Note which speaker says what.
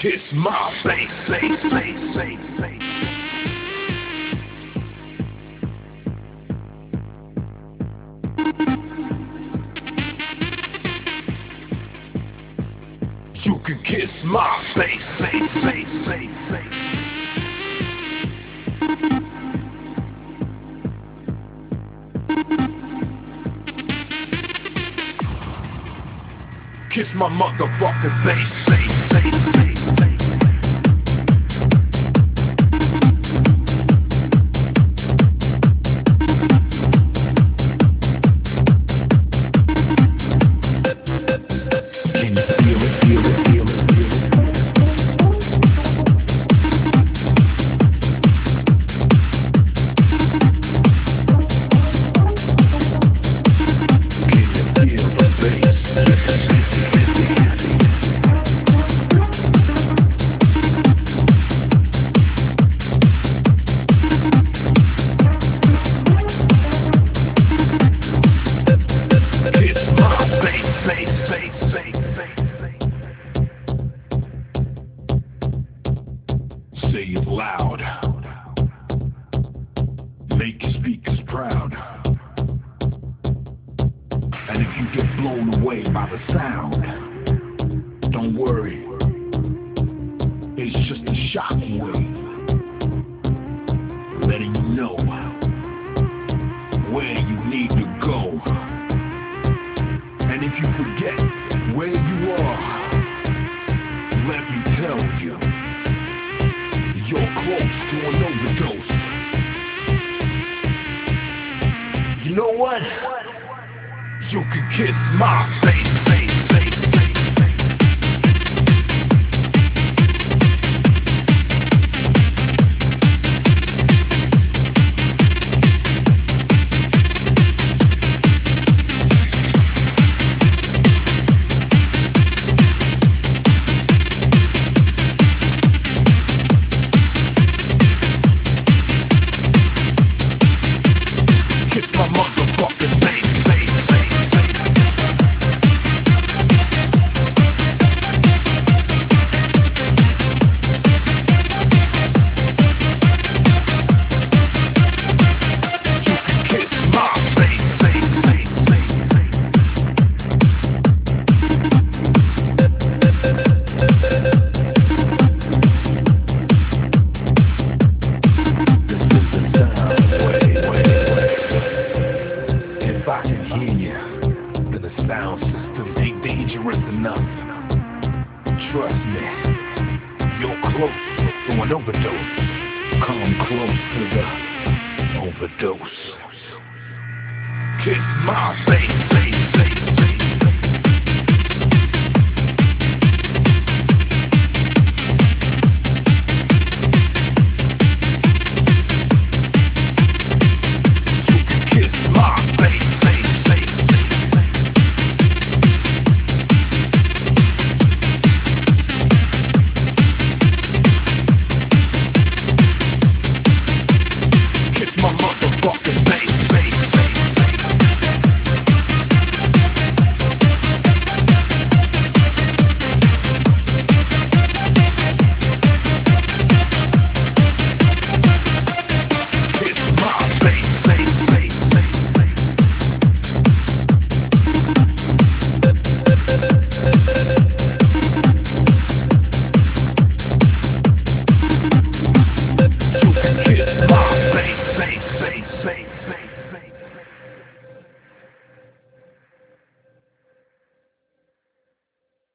Speaker 1: kiss my face, face, face, face, face. You can kiss my face, face, face, face, face. Kiss my motherfucking face, face, face, face, face. Can you feel it, feel it, feel it, feel it? Can you feel the bass? Kiss my face, face, face, face, face, face. Say it loud. Make your speakers proud. And if you get blown away by the sound, don't worry. It's just a shock wave, letting you know where you need to go. And if you forget where you are, let me tell you, you're close to an overdose. You know what? You can kiss my face, face, face, face, face. Kiss my motherfucking face, face, face, face. You can kiss my face, face, face, face, face. This is the sound wave. If I can hear you, then the sound system ain't dangerous enough. Trust me, you're close to an overdose. Come close to the overdose. Kiss my face, face, face, face.